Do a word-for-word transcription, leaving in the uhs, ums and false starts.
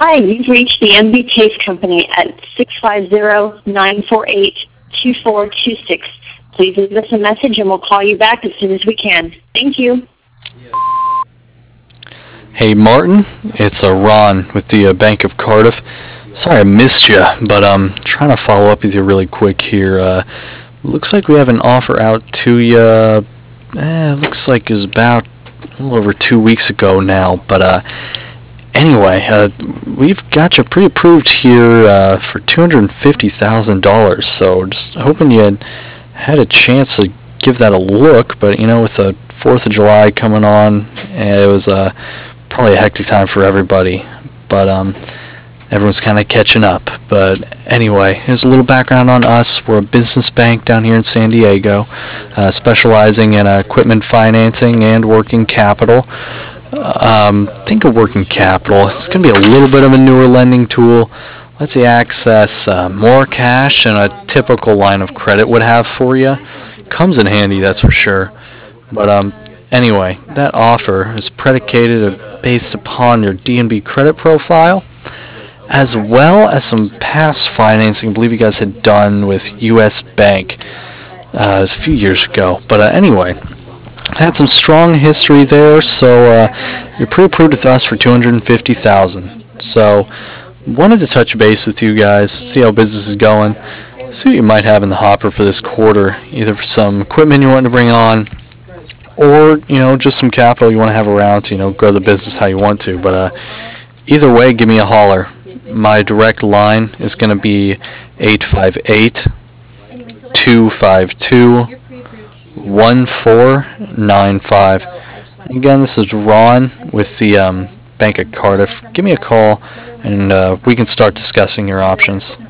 Hi, you've reached the M B Chase Company at six five zero, nine four eight, two four two six. Please leave us a message and we'll call you back as soon as we can. Thank you. Hey Martin, it's uh, Ron with the uh, Bank of Cardiff. Sorry I missed you, but um, trying to follow up with you really quick here. Uh, looks like we have an offer out to you. Eh, looks like it was about a little over two weeks ago now, but uh, anyway, uh, we've got you pre-approved here uh, for two hundred fifty thousand dollars. So just hoping you had had a chance to give that a look. But you know, with the Fourth of July coming on, it was uh, probably a hectic time for everybody. But um, everyone's kind of catching up. But anyway, here's a little background on us. We're a business bank down here in San Diego, uh, specializing in uh, equipment financing and working capital. Um, think of working capital. It's going to be a little bit of a newer lending tool. Lets you access uh, more cash than a typical line of credit would have for you. Comes in handy, that's for sure. But um, anyway, that offer is predicated based upon your D N B credit profile, as well as some past financing I believe you guys had done with U S Bank uh, it was a few years ago. But uh, anyway, had some strong history there, so uh, you're pre-approved with us for two hundred fifty thousand dollars. So wanted to touch base with you guys, see how business is going, see what you might have in the hopper for this quarter, either for some equipment you want to bring on, or you know just some capital you want to have around to you know grow the business how you want to. But uh, either way, give me a holler. My direct line is going to be eight five eight, two five two, one four nine five. Again, this is Ron with the um, Bank of Cardiff. Give me a call and uh, we can start discussing your options.